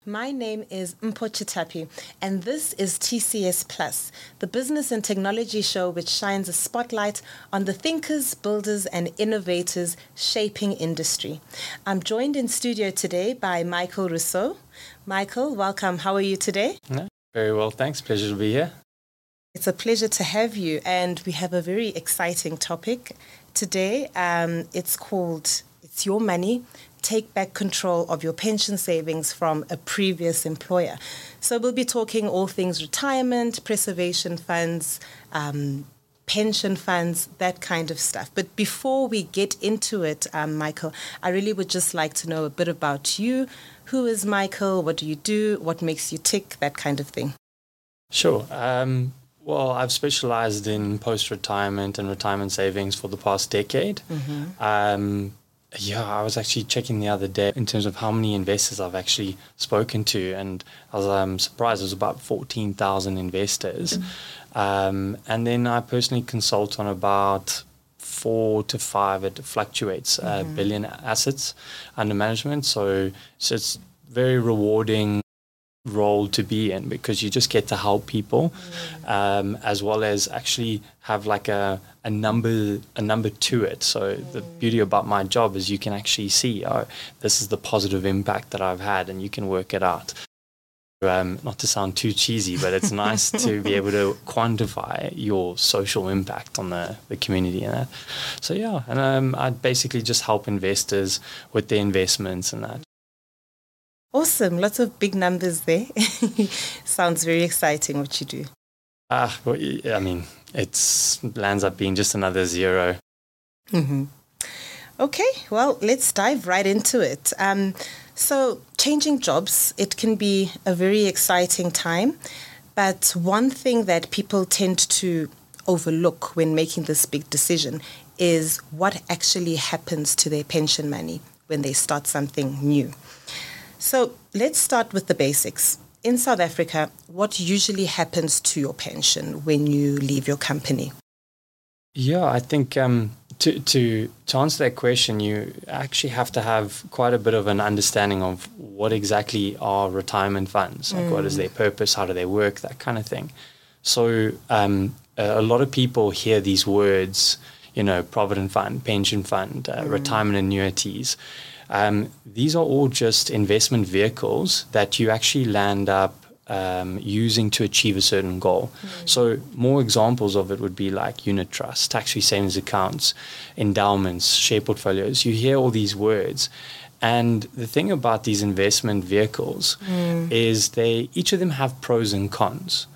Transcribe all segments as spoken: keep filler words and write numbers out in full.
My name is Mpho Chitapi, and this is T C S Plus, the business and technology show which shines a spotlight on the thinkers, builders, and innovators shaping industry. I'm joined in studio today by Michael Rousseau. Michael, welcome. How are you today? Yeah, very well, thanks. Pleasure to be here. It's a pleasure to have you, and we have a very exciting topic today. Um, it's called It's Your Money. Take back control of your pension savings from a previous employer. So we'll be talking all things retirement, preservation funds, um, pension funds, that kind of stuff. But before we get into it, um, Michael, I really would just like to know a bit about you. Who is Michael? What do you do? What makes you tick? That kind of thing. Sure. Um, well, I've specialized in post-retirement and retirement savings for the past decade. Mm-hmm. Um, Yeah, I was actually checking the other day in terms of how many investors I've actually spoken to, and I was um, surprised. It was about fourteen thousand investors. Mm-hmm. Um, and then I personally consult on about four to five, it fluctuates, uh, mm-hmm. billion assets under management. So, so it's very rewarding role to be in because you just get to help people, mm. um, as well as actually have like a, a number a number to it. So mm. the beauty about my job is you can actually see, oh, this is the positive impact that I've had, and you can work it out. Um, not to sound too cheesy, but it's nice to be able to quantify your social impact on the, the community and that. So yeah, and um, I basically just help investors with their investments and that. Awesome. Lots of big numbers there. Sounds very exciting what you do. Ah, well, I mean, it lands up being just another zero. Mm-hmm. Okay, well, let's dive right into it. Um, so changing jobs, it can be a very exciting time. But one thing that people tend to overlook when making this big decision is what actually happens to their pension money when they start something new. So let's start with the basics. In South Africa, what usually happens to your pension when you leave your company? Yeah, I think um, to, to, to answer that question, you actually have to have quite a bit of an understanding of what exactly are retirement funds, like mm. what is their purpose, how do they work, that kind of thing. So um, a lot of people hear these words, you know, provident fund, pension fund, uh, mm. retirement annuities. Um, these are all just investment vehicles that you actually land up um, using to achieve a certain goal. Mm. So more examples of it would be like unit trusts, tax-free savings accounts, endowments, share portfolios. You hear all these words. And the thing about these investment vehicles mm. is they each of them have pros and cons.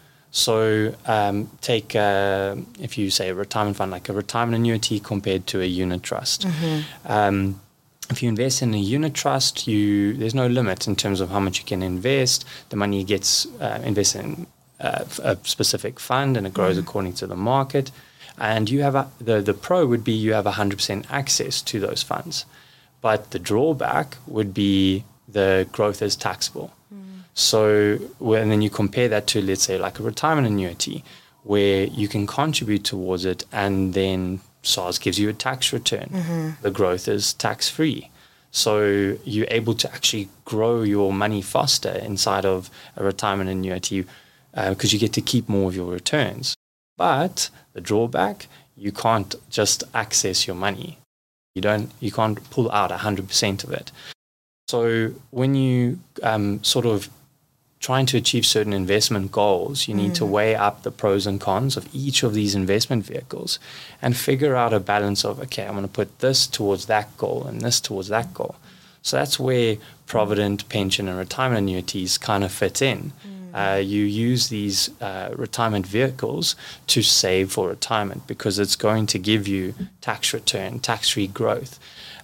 So um, take, uh, if you say a retirement fund, like a retirement annuity compared to a unit trust. Mm-hmm. Um, If you invest in a unit trust, you there's no limit in terms of how much you can invest. The money gets uh, invested in uh, a specific fund, and it grows mm. according to the market. And you have a, the the pro would be you have one hundred percent access to those funds, but the drawback would be the growth is taxable. Mm. So when then you compare that to, let's say, like a retirement annuity, where you can contribute towards it, and then SARS gives you a tax return. Mm-hmm. The growth is tax-free. So you're able to actually grow your money faster inside of a retirement annuity because uh, you get to keep more of your returns. But the drawback, you can't just access your money. You don't. You can't pull out one hundred percent of it. So when you um, sort of trying to achieve certain investment goals, you need mm. to weigh up the pros and cons of each of these investment vehicles and figure out a balance of, okay, I'm going to put this towards that goal and this towards that goal. So that's where provident, pension, and retirement annuities kind of fit in. Mm. Uh, you use these uh, retirement vehicles to save for retirement because it's going to give you tax return, tax-free growth,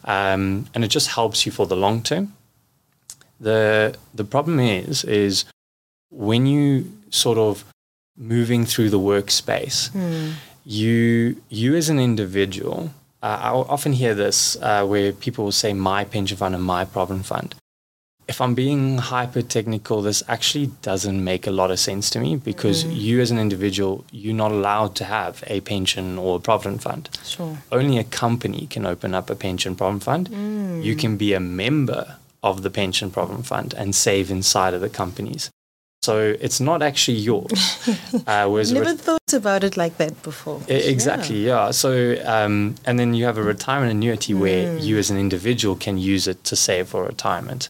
um, and it just helps you for the long term. The the problem is, is when you sort of moving through the workspace, mm. you you as an individual, uh, I often hear this uh, where people will say my pension fund and my provident fund. If I'm being hyper technical, this actually doesn't make a lot of sense to me because mm. you as an individual, you're not allowed to have a pension or a provident fund. Sure. Only a company can open up a pension provident fund. Mm. You can be a member of the pension provident fund and save inside of the companies. So it's not actually yours. Uh, whereas Never re- thought about it like that before. Exactly, yeah. yeah. So, um, and then you have a retirement annuity mm. where you as an individual can use it to save for retirement.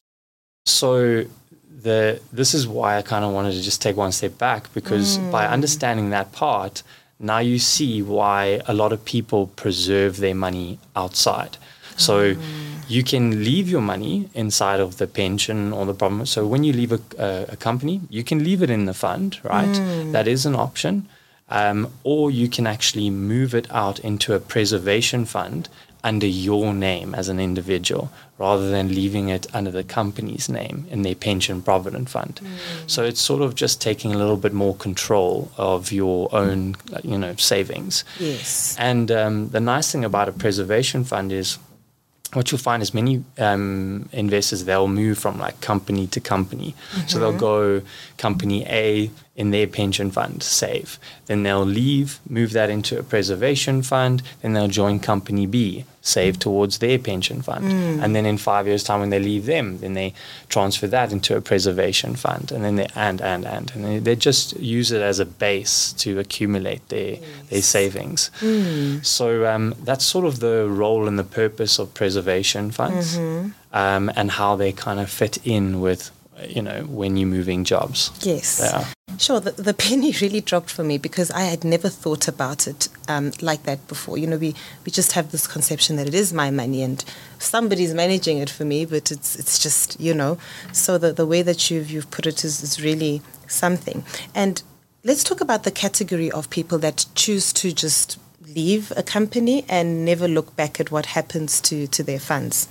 So the this is why I kind of wanted to just take one step back, because mm. by understanding that part, now you see why a lot of people preserve their money outside. So mm. you can leave your money inside of the pension or the problem. So when you leave a, a, a company, you can leave it in the fund, right? Mm. That is an option. Um, or you can actually move it out into a preservation fund under your name as an individual, rather than leaving it under the company's name in their pension provident fund. Mm. So it's sort of just taking a little bit more control of your own, you know, savings. Yes. And um, the nice thing about a preservation fund is, what you'll find is many um, investors, they'll move from like company to company. Mm-hmm. So they'll go company A in their pension fund, save. Then they'll leave, move that into a preservation fund. Then they'll join company B, save towards their pension fund. Mm. And then in five years' time when they leave them, then they transfer that into a preservation fund. And then they, and, and, and. And they, they just use it as a base to accumulate their, yes. their savings. Mm. So um, that's sort of the role and the purpose of preservation funds, mm-hmm. um, and how they kind of fit in with, you know, when you're moving jobs. Yes. Yeah. Sure, the, the penny really dropped for me, because I had never thought about it um, like that before. You know, we, we just have this conception that it is my money and somebody's managing it for me, but it's it's just, you know. So the, the way that you've, you've put it is, is really something. And let's talk about the category of people that choose to just leave a company and never look back at what happens to, to their funds.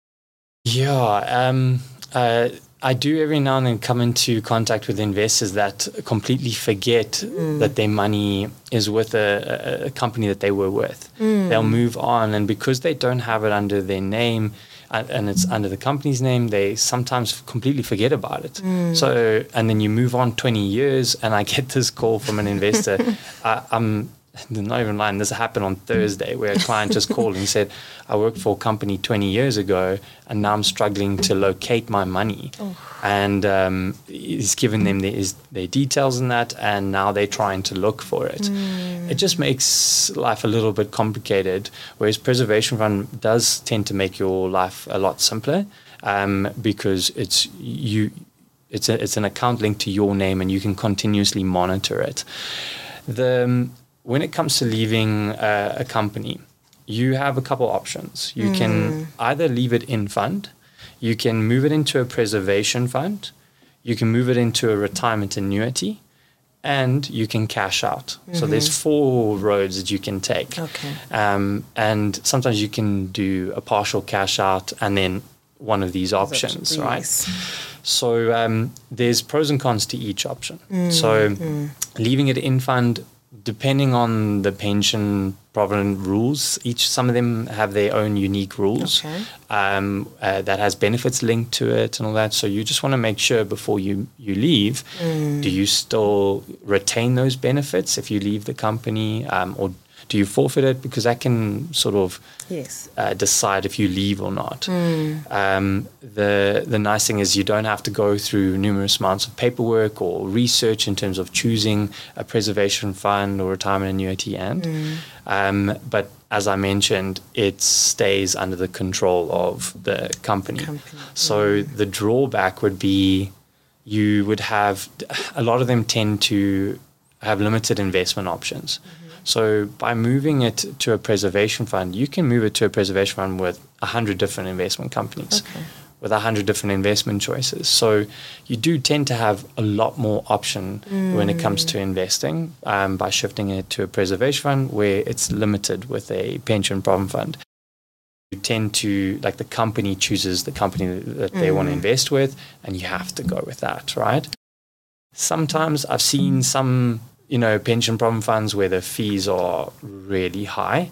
Yeah, um, uh, I do every now and then come into contact with investors that completely forget mm. that their money is with a, a company that they were with. Mm. They'll move on, and because they don't have it under their name and, and it's under the company's name, they sometimes completely forget about it. Mm. So, and then you move on twenty years, and I get this call from an investor. I, I'm not even lying, this happened on Thursday, where a client just called and said, I worked for a company twenty years ago and now I'm struggling to locate my money. Oh. And um, he's given them their, his, their details in that, and now they're trying to look for it. Mm. It just makes life a little bit complicated, whereas preservation fund does tend to make your life a lot simpler, um, because it's you, it's a, it's an account linked to your name and you can continuously monitor it. The um, When it comes to leaving uh, a company, you have a couple options. You mm. can either leave it in fund, you can move it into a preservation fund, you can move it into a retirement annuity, and you can cash out. Mm-hmm. So there's four roads that you can take. Okay. Um, and sometimes you can do a partial cash out and then one of these options, right? Yes. So um, there's pros and cons to each option. Mm. So mm. leaving it in fund, depending on the pension provident rules, each some of them have their own unique rules. Okay. um, uh, that has benefits linked to it and all that. So you just want to make sure before you, you leave, mm. do you still retain those benefits if you leave the company, um, or do you forfeit it? Because that can sort of yes. uh, decide if you leave or not. Mm. Um, the the nice thing is you don't have to go through numerous amounts of paperwork or research in terms of choosing a preservation fund or retirement annuity. And mm. um, but as I mentioned, it stays under the control of the company. company. So mm. the drawback would be you would have a lot of them tend to have limited investment options. Mm-hmm. So by moving it to a preservation fund, you can move it to a preservation fund with a hundred different investment companies, okay. with a hundred different investment choices. So you do tend to have a lot more option mm. when it comes to investing, um, by shifting it to a preservation fund where it's limited with a pension provident fund. You tend to, like, the company chooses the company that they mm. want to invest with, and you have to go with that, right? Sometimes I've seen some, you know, pension provident funds where the fees are really high.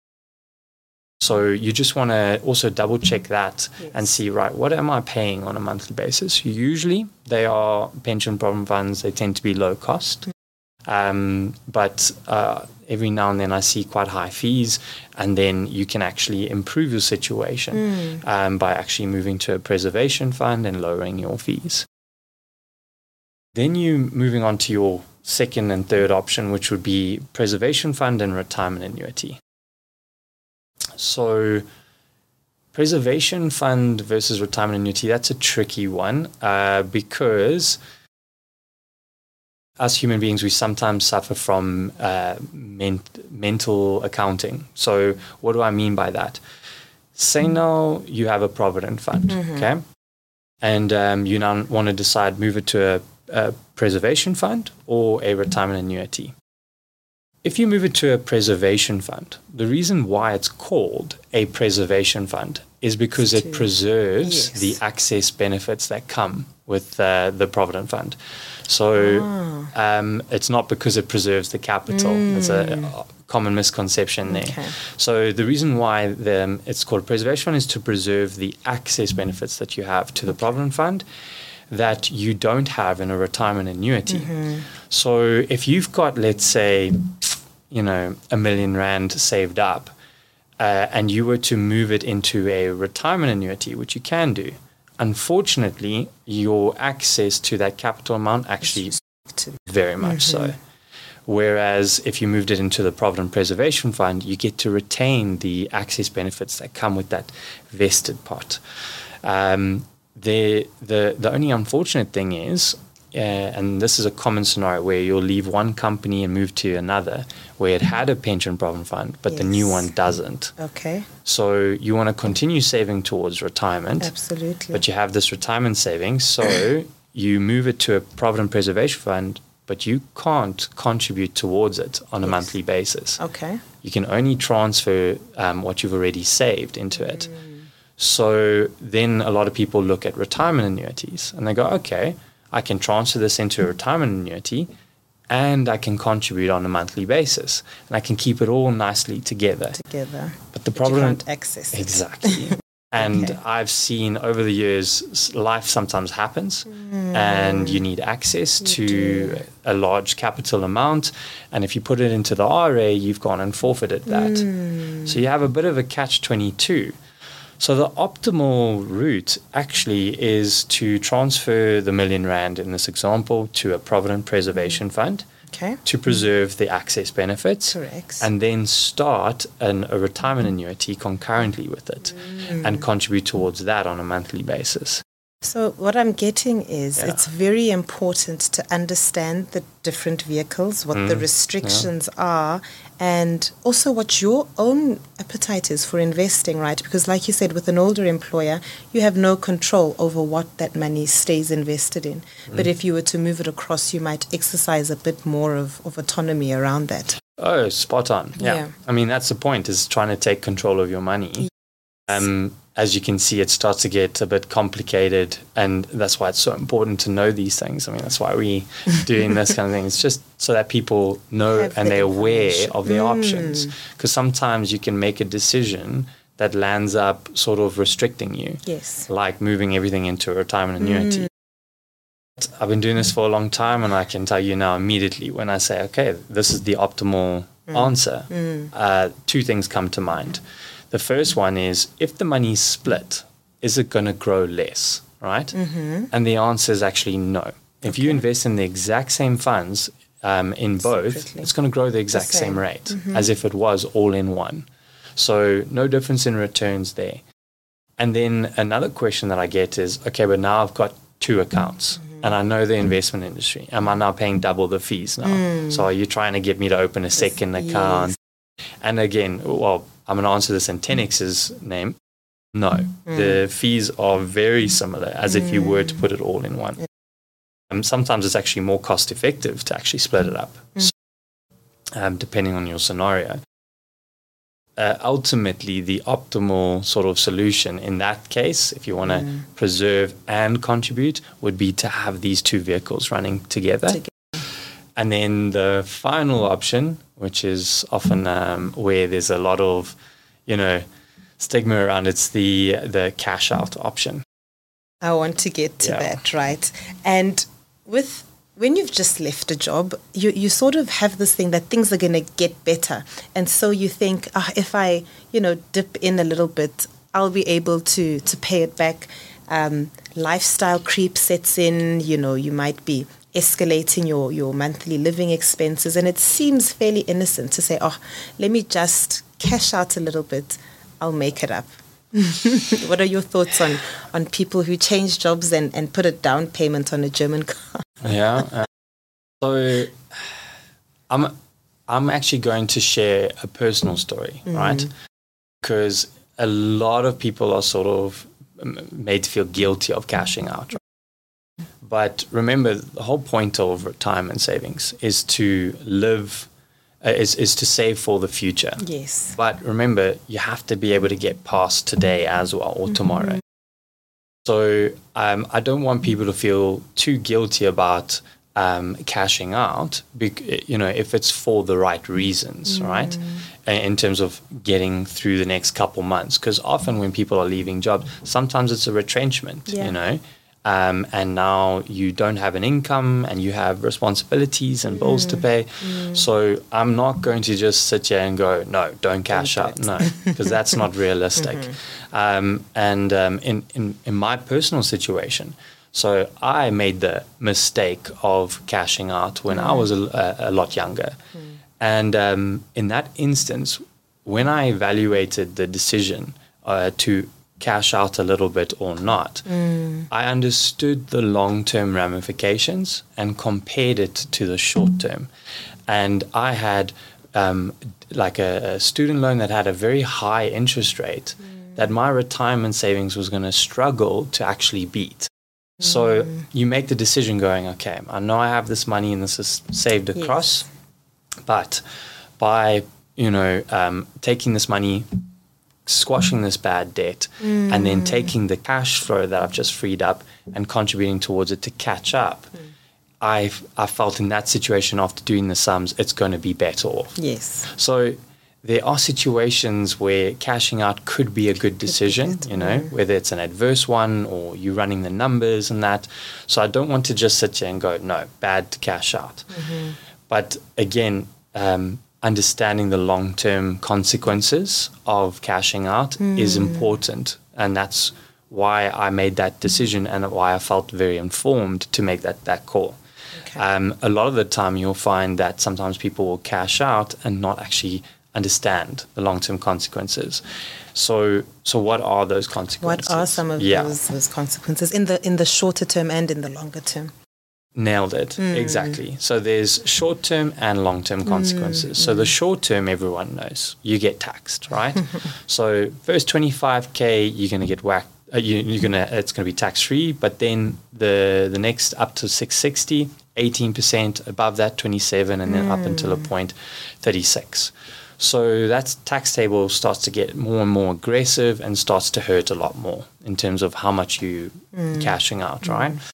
So you just want to also double check that yes. and see, right, what am I paying on a monthly basis? Usually they are pension provident funds, they tend to be low cost. Um, but uh, every now and then I see quite high fees, and then you can actually improve your situation mm. um, by actually moving to a preservation fund and lowering your fees. Then you moving on to your second and third option, which would be preservation fund and retirement annuity. So preservation fund versus retirement annuity, that's a tricky one uh, because us human beings, we sometimes suffer from uh, ment- mental accounting. So what do I mean by that? Say now you have a provident fund, mm-hmm. okay? And um, you now want to decide, move it to a, a preservation fund or a retirement annuity. If you move it to a preservation fund, the reason why it's called a preservation fund is because it preserves yes. the access benefits that come with uh, the provident fund. So ah. um, it's not because it preserves the capital. Mm. It's a, a common misconception there. Okay. So the reason why the, it's called a preservation fund is to preserve the access benefits that you have to the provident fund that you don't have in a retirement annuity. Mm-hmm. So if you've got, let's say, you know, a million rand saved up, uh, and you were to move it into a retirement annuity, which you can do, unfortunately, your access to that capital amount actually very much mm-hmm. so. Whereas if you moved it into the Provident Preservation Fund, you get to retain the access benefits that come with that vested pot. Um, the the the only unfortunate thing is, uh, and this is a common scenario where you'll leave one company and move to another where it had a pension provident fund, but yes. the new one doesn't. Okay. So you want to continue saving towards retirement. Absolutely. But you have this retirement savings, so you move it to a provident preservation fund, but you can't contribute towards it on a yes. monthly basis. Okay. You can only transfer um, what you've already saved into it. Mm. So then a lot of people look at retirement annuities and they go, okay, I can transfer this into a retirement annuity and I can contribute on a monthly basis and I can keep it all nicely together. Together. But the problem... You can't access it. Exactly. And okay. I've seen over the years, life sometimes happens mm. and you need access you to do. a large capital amount. And if you put it into the R A, you've gone and forfeited that. Mm. So you have a bit of a catch twenty-two. So the optimal route actually is to transfer the million rand in this example to a provident preservation fund okay. to preserve the access benefits. Correct. And then start an, a retirement annuity concurrently with it mm. and contribute towards that on a monthly basis. So what I'm getting is yeah. it's very important to understand the different vehicles, what mm. the restrictions yeah. are, and also what your own appetite is for investing, right? Because like you said, with an older employer, you have no control over what that money stays invested in. Mm. But if you were to move it across, you might exercise a bit more of, of autonomy around that. Oh, spot on. Yeah. yeah. I mean, that's the point, is trying to take control of your money. Yes. Um, as you can see, it starts to get a bit complicated, and that's why it's so important to know these things. I mean, that's why we're doing this kind of thing. It's just so that people know Have and the they're aware of their mm. options. Because sometimes you can make a decision that lands up sort of restricting you. Yes. Like moving everything into a retirement annuity. Mm. I've been doing this for a long time, and I can tell you now immediately when I say, okay, this is the optimal mm. answer, mm. Uh, two things come to mind. The first one is, if the money's split, is it going to grow less, right? Mm-hmm. And the answer is actually no. If okay. you invest in the exact same funds um, in both, Separately. It's going to grow the exact the same. same rate mm-hmm. as if it was all in one. So no difference in returns there. And then another question that I get is, okay, but now I've got two accounts mm-hmm. and I know the investment industry. Am I now paying double the fees now? Mm. So are you trying to get me to open a second yes. account? And again, well, I'm going to answer this in ten X's name. No, mm. the fees are very similar as mm. if you were to put it all in one. Um, sometimes it's actually more cost effective to actually split it up, mm. so, um, depending on your scenario. Uh, ultimately, the optimal sort of solution in that case, if you want to mm. preserve and contribute, would be to have these two vehicles running together. together. And then the final option, which is often um, where there's a lot of, you know, stigma around, it's the the cash out option. I want to get to yeah. that, right? And with when you've just left a job, you, you sort of have this thing that things are going to get better. And so you think, ah, if I, you know, dip in a little bit, I'll be able to, to pay it back. Um, lifestyle creep sets in, you know, you might be escalating your, your monthly living expenses. And it seems fairly innocent to say, oh, let me just cash out a little bit. I'll make it up. What are your thoughts on, on people who change jobs and, and put a down payment on a German car? Yeah. Uh, so I'm, I'm actually going to share a personal story, mm. right? Because a lot of people are sort of made to feel guilty of cashing out. Right? But remember, the whole point of retirement savings is to live, uh, is, is to save for the future. Yes. But remember, you have to be able to get past today as well, or mm-hmm. tomorrow. So um, I don't want people to feel too guilty about um, cashing out, bec- you know, if it's for the right reasons, mm. right? In terms of getting through the next couple months. Because often when people are leaving jobs, sometimes it's a retrenchment, yeah. you know, um, and now you don't have an income and you have responsibilities and bills mm. to pay. Mm. So I'm not going to just sit here and go, no, don't cash don't out. No, because that's not realistic. Mm-hmm. Um, and um, in, in, in my personal situation, so I made the mistake of cashing out when mm. I was a, a, a lot younger. Mm. And um, in that instance, when I evaluated the decision uh, to cash out a little bit or not, mm. I understood the long-term ramifications and compared it to the short-term. And I had um, like a, a student loan that had a very high interest rate mm. that my retirement savings was going to struggle to actually beat. So mm. you make the decision going, okay, I know I have this money and this is saved across, yes. but by, you know, um, taking this money, squashing this bad debt, mm. and then taking the cash flow that I've just freed up and contributing towards it to catch up, mm. I I felt in that situation after doing the sums, it's going to be better off. Yes. So there are situations where cashing out could be a good decision, you know, whether it's an adverse one or you running the numbers and that. So I don't want to just sit here and go, no, bad to cash out. Mm-hmm. But again, um, understanding the long-term consequences of cashing out mm. is important. And that's why I made that decision and why I felt very informed to make that, that call. Okay. Um, a lot of the time you'll find that sometimes people will cash out and not actually understand the long-term consequences. So, so what are those consequences? What are some of yeah. those, those consequences in the in the shorter term and in the longer term? Nailed it. Mm. Exactly. So there's short-term and long-term consequences. Mm. So the short-term, everyone knows, you get taxed, right? So first twenty-five K, you're going to get whacked. Uh, you, you're gonna, it's going to be tax-free, but then the the next up to six sixty, eighteen percent, above that twenty-seven, and then mm. up until a point thirty-six. So that tax table starts to get more and more aggressive and starts to hurt a lot more in terms of how much you mm. cashing out, right? Mm.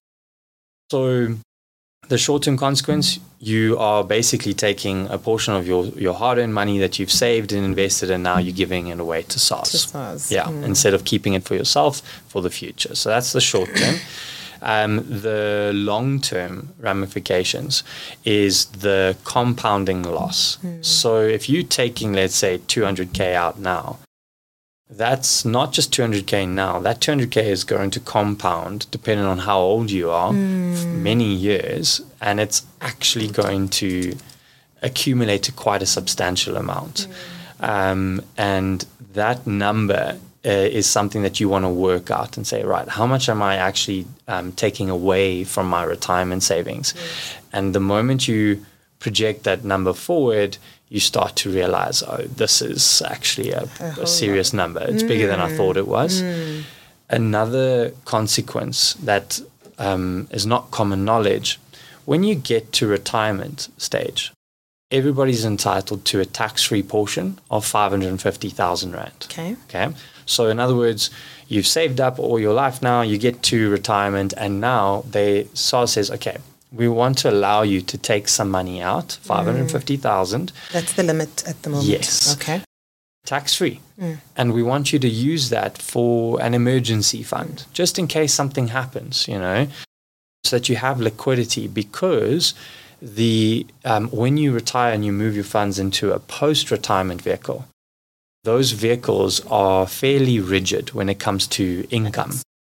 So the short-term consequence, you are basically taking a portion of your, your hard-earned money that you've saved and invested, and now you're giving it away to SARS. To SARS. Yeah, mm. instead of keeping it for yourself for the future. So that's the short-term. Um, the long-term ramifications is the compounding loss. Mm. So if you're taking, let's say, two hundred K out now, that's not just two hundred K now. That two hundred K is going to compound, depending on how old you are, mm. for many years, and it's actually going to accumulate to quite a substantial amount. Mm. Um, and that number Uh, is something that you want to work out and say, right, how much am I actually um, taking away from my retirement savings? Yes. And the moment you project that number forward, you start to realize, oh, this is actually a, a serious number. It's mm. bigger than I thought it was. Mm. Another consequence that um, is not common knowledge, when you get to retirement stage, everybody's entitled to a tax-free portion of five hundred fifty thousand rand. Okay. Okay. So in other words, you've saved up all your life now, you get to retirement, and now they SARS says, okay, we want to allow you to take some money out, five hundred fifty thousand. Mm. That's the limit at the moment. Yes. Okay. Tax-free. Mm. And we want you to use that for an emergency fund, just in case something happens, you know. so that you have liquidity, because the um, when you retire and you move your funds into a post-retirement vehicle, those vehicles are fairly rigid when it comes to income.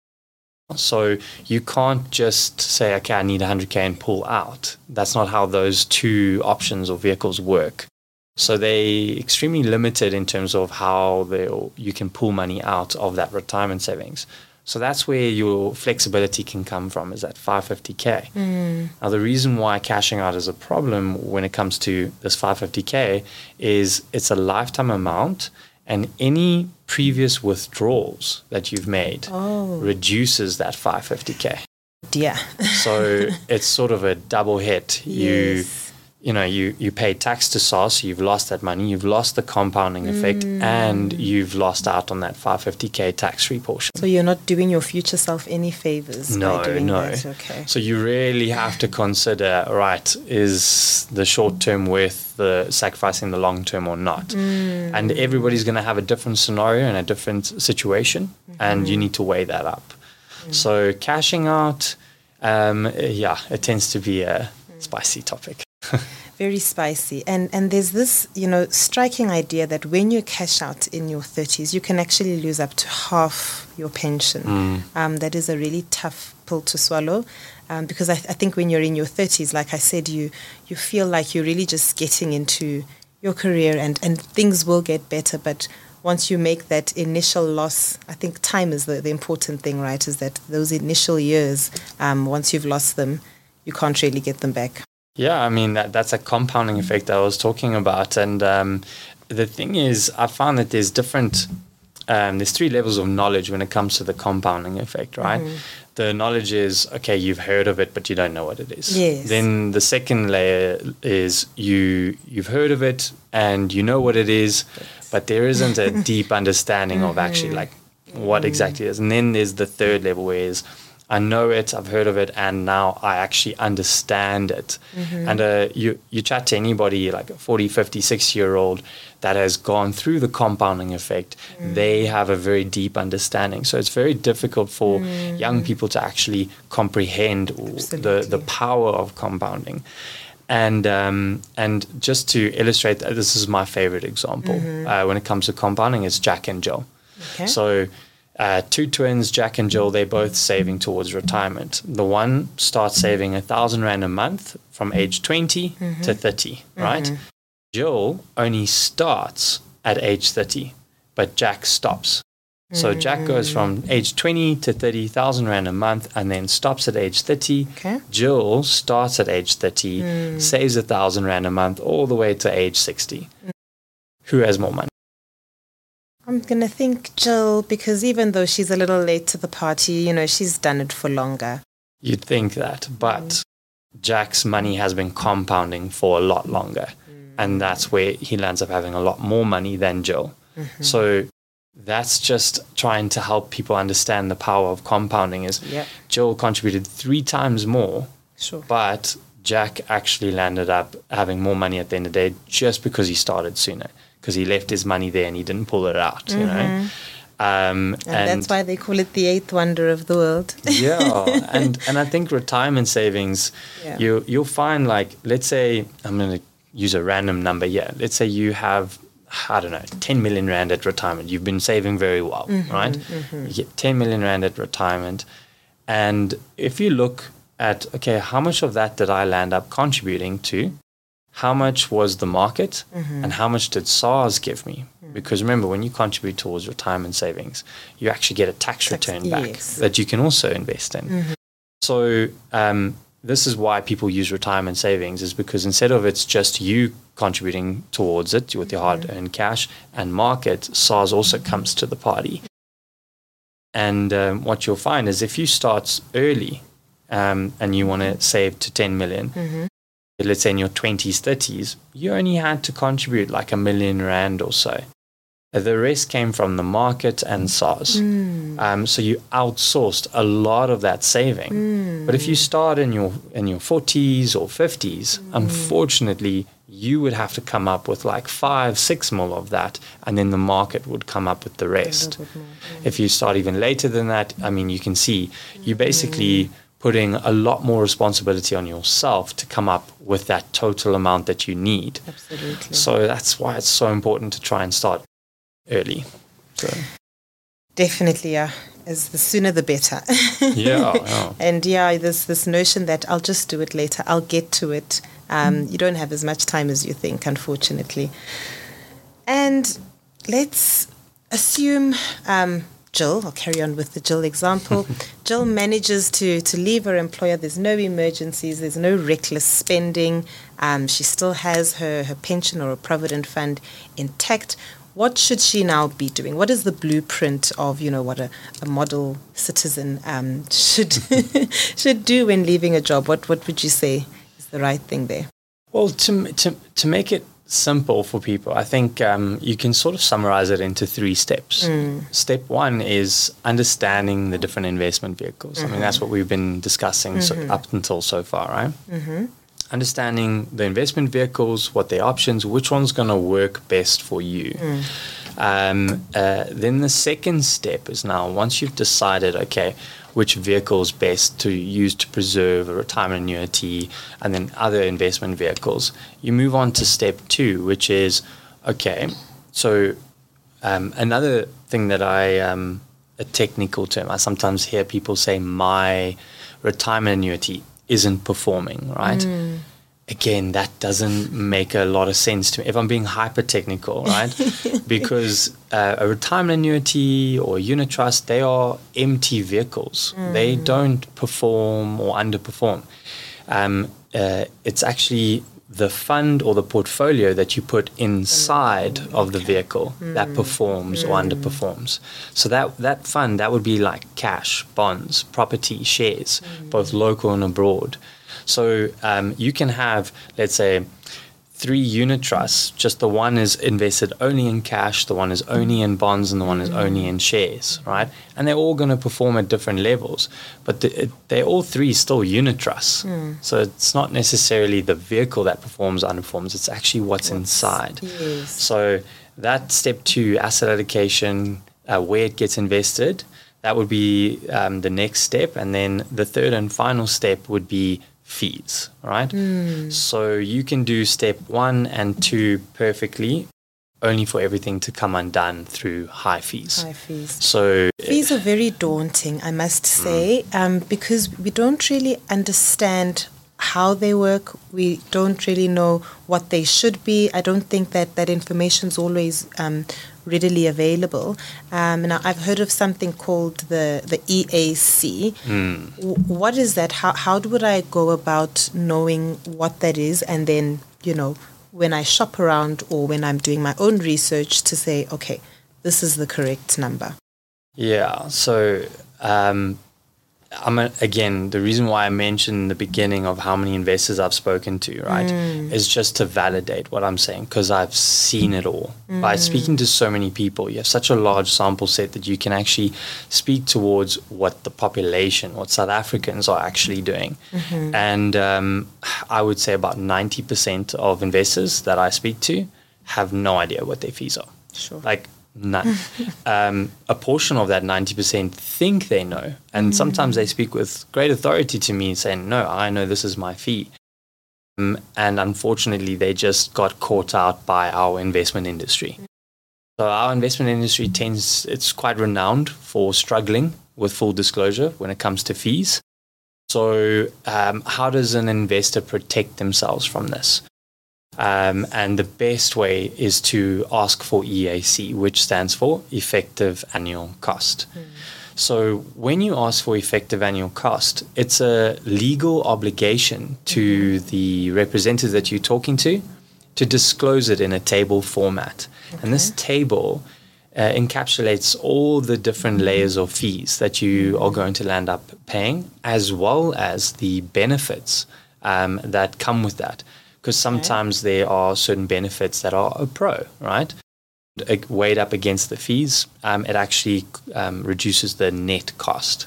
So you can't just say, okay, I need one hundred K and pull out. That's not how those two options or vehicles work. So they're extremely limited in terms of how you can pull money out of that retirement savings. So that's where your flexibility can come from, is at five hundred fifty K. Mm. Now, the reason why cashing out is a problem when it comes to this five hundred fifty K is it's a lifetime amount, and any previous withdrawals that you've made oh. reduces that five hundred fifty K. Yeah. So it's sort of a double hit. Yes. You you know, you, you pay tax to S A R S, so you've lost that money, you've lost the compounding effect, mm. and you've lost out on that five hundred fifty K tax-free portion. So you're not doing your future self any favors no, by doing no. that? Okay. So you really have to consider, right, is the short-term worth the sacrificing the long-term or not? Mm. And everybody's going to have a different scenario and a different situation, mm-hmm. and you need to weigh that up. Mm. So cashing out, um, yeah, it tends to be a mm. spicy topic. Very spicy. And and there's this, you know, striking idea that when you cash out in your thirties, you can actually lose up to half your pension. Mm. Um, that is a really tough pill to swallow, um, because I, th- I think when you're in your thirties, like I said, you you feel like you're really just getting into your career, and, and things will get better. But once you make that initial loss, I think time is the, the important thing, right? Is that those initial years, um, once you've lost them, you can't really get them back. Yeah, I mean, that that's a compounding effect that I was talking about. And um, the thing is, I found that there's different, um, there's three levels of knowledge when it comes to the compounding effect, right? Mm-hmm. The knowledge is, okay, you've heard of it, but you don't know what it is. Yes. Then the second layer is you, you've heard of it and you know what it is, but there isn't a deep understanding mm-hmm. of actually like what exactly it is. And then there's the third level, where is, I know it, I've heard of it, and now I actually understand it. Mm-hmm. And uh, you, you chat to anybody like a forty, fifty, sixty-year-old that has gone through the compounding effect, mm. they have a very deep understanding. So it's very difficult for mm. young people to actually comprehend the, the power of compounding. And um, and just to illustrate that, this is my favorite example. Mm-hmm. Uh, when it comes to compounding, it's Jack and Jill. Okay. So Uh, two twins, Jack and Jill, they're both saving towards retirement. The one starts saving a thousand rand a month from age twenty mm-hmm. to thirty, right? Mm-hmm. Jill only starts at age thirty, but Jack stops. So mm-hmm. Jack goes from age twenty to thirty thousand rand a month and then stops at age thirty. Okay. Jill starts at age thirty, mm. saves a thousand rand a month all the way to age sixty. Mm. Who has more money? I'm going to think Jill, because even though she's a little late to the party, you know, she's done it for longer. You'd think that, but mm. Jack's money has been compounding for a lot longer. Mm. And that's where he lands up having a lot more money than Jill. Mm-hmm. So that's just trying to help people understand the power of compounding is yep. Jill contributed three times more, sure. but Jack actually landed up having more money at the end of the day just because he started sooner. Because he left his money there and he didn't pull it out, you mm-hmm. know. Um, and, and that's why they call it the eighth wonder of the world. yeah, and and I think retirement savings, yeah. you you'll find like, let's say, I'm going to use a random number here. Let's say you have, I don't know, ten million rand at retirement. You've been saving very well, mm-hmm, right? Mm-hmm. You get ten million rand at retirement, and if you look at, okay, how much of that did I land up contributing to? How much was the market mm-hmm. and how much did S A R S give me? Mm-hmm. Because remember, when you contribute towards retirement savings, you actually get a tax, tax return back yes. that you can also invest in. Mm-hmm. So um, this is why people use retirement savings, is because instead of it's just you contributing towards it with your hard-earned cash and market, S A R S also comes to the party. And um, what you'll find is if you start early um, and you want to save to ten million, mm-hmm. let's say in your twenties, thirties, you only had to contribute like a million rand or so. The rest came from the market and S A R S. Mm. Um, so you outsourced a lot of that saving. Mm. But if you start in your in your forties or fifties, mm. unfortunately, you would have to come up with like five, six mil of that, and then the market would come up with the rest. Mm. If you start even later than that, I mean, you can see you basically putting a lot more responsibility on yourself to come up with that total amount that you need. Absolutely. So that's why it's so important to try and start early. So. Definitely, yeah. As the sooner the better. yeah, yeah. And yeah, this this notion that I'll just do it later, I'll get to it. Um, mm. You don't have as much time as you think, unfortunately. And let's assume um, Jill, I'll carry on with the Jill example. Jill manages to, to leave her employer. There's no emergencies. There's no reckless spending. Um, she still has her, her pension or a provident fund intact. What should she now be doing? What is the blueprint of, you know, what a, a model citizen um, should should do when leaving a job? What what would you say is the right thing there? Well, to to to make it simple for people, I think um, you can sort of summarize it into three steps. Mm. Step one is understanding the different investment vehicles. Mm-hmm. I mean, that's what we've been discussing mm-hmm. so, up until so far, right? Mm-hmm. Understanding the investment vehicles, what their options, which one's going to work best for you. Mm. Um, uh, then the second step is now, once you've decided, okay, which vehicle is best to use to preserve a retirement annuity and then other investment vehicles, you move on to step two, which is, okay, so um, another thing that I, um, a technical term, I sometimes hear people say, my retirement annuity isn't performing, right? Mm. Again, that doesn't make a lot of sense to me if I'm being hyper technical, right? Because uh, a retirement annuity or a unit trust, they are empty vehicles. Mm. They don't perform or underperform. Um, uh, it's actually the fund or the portfolio that you put inside mm. of the vehicle mm. that performs mm. or underperforms. So that that fund, that would be like cash, bonds, property, shares, mm. both local and abroad. So um, you can have, let's say, three unit trusts. Just the one is invested only in cash, the one is only in bonds, and the one is only in shares, right? And they're all going to perform at different levels. But the, it, they're all three still unit trusts. Mm. So it's not necessarily the vehicle that performs or underperforms. It's actually what's, what's inside. Yes. So that step two, asset allocation, uh, where it gets invested, that would be um, the next step. And then the third and final step would be fees, right? Mm. So you can do step one and two perfectly, only for everything to come undone through high fees. High fees. So fees are very daunting, I must say, mm. um, because we don't really understand how they work. We don't really know what they should be. I don't think that that information is always um, readily available. Um, and I've heard of something called the, the E A C. Mm. W- what is that? How how would I go about knowing what that is? And then, you know, when I shop around or when I'm doing my own research to say, okay, this is the correct number. Yeah. So, um, I'm a, again, the reason why I mentioned in the beginning of how many investors I've spoken to, right, mm. is just to validate what I'm saying, because I've seen it all. Mm. By speaking to so many people, you have such a large sample set that you can actually speak towards what the population, what South Africans are actually doing. Mm-hmm. And um, I would say about ninety percent of investors that I speak to have no idea what their fees are. Sure. Like, none. um, a portion of that ninety percent think they know. And mm. sometimes they speak with great authority to me saying, no, I know this is my fee. Um, and unfortunately, they just got caught out by our investment industry. So our investment industry tends, it's quite renowned for struggling with full disclosure when it comes to fees. So um, how does an investor protect themselves from this? Um, and the best way is to ask for E A C, which stands for Effective Annual Cost. Mm. So when you ask for effective annual cost, it's a legal obligation to mm-hmm. the representative that you're talking to to disclose it in a table format. Okay. And this table uh, encapsulates all the different layers of fees that you are going to land up paying, as well as the benefits um, that come with that. Because sometimes okay. there are certain benefits that are a pro, right? Weighed up against the fees, um, it actually um, reduces the net cost.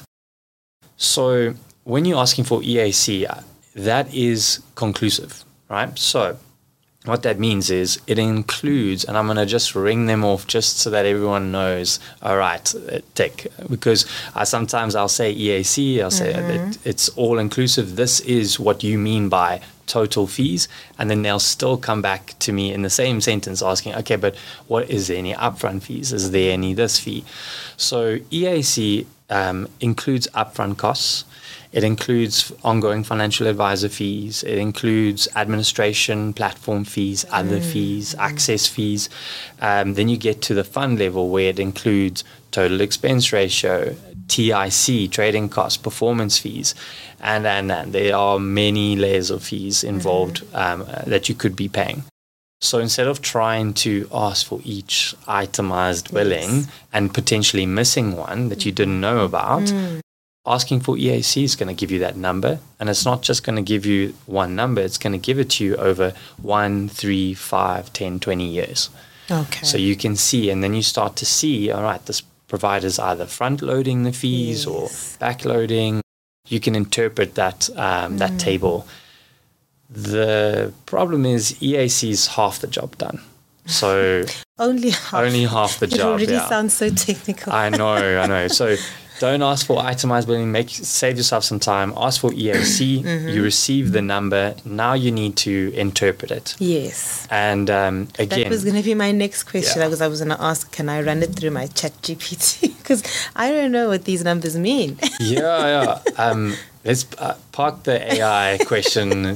So when you're asking for E A C, that is conclusive, right? So what that means is it includes, and I'm going to just ring them off just so that everyone knows, all right, tick. Because I, sometimes I'll say E A C, I'll say mm-hmm. that it's all inclusive. This is what you mean by total fees. And then they'll still come back to me in the same sentence asking, okay, but what is there any upfront fees? Is there any this fee? So E A C um, includes upfront costs. It includes ongoing financial advisor fees. It includes administration, platform fees, other mm. fees, access fees. Um, then you get to the fund level where it includes total expense ratio, T I C, trading costs, performance fees. And, and, and there are many layers of fees involved mm. um, that you could be paying. So instead of trying to ask for each itemized billing yes. and potentially missing one that you didn't know about, mm. asking for E A C is going to give you that number, and it's not just going to give you one number, it's going to give it to you over one, three, five, ten, twenty years. Okay. So you can see, and then you start to see, all right, this provider's either front-loading the fees yes. or back-loading. You can interpret that, um, that mm. table. The problem is E A C is half the job done. So only half. Only half the it job. It already yeah. sounds so technical. I know, I know. So don't ask for itemized billing. Make save yourself some time. Ask for E A C. Mm-hmm. You receive the number. Now you need to interpret it. Yes. And um, again, that was going to be my next question. Yeah. Because I was going to ask, can I run it through my Chat G P T? Because I don't know what these numbers mean. yeah, yeah. Um, let's uh, park the A I question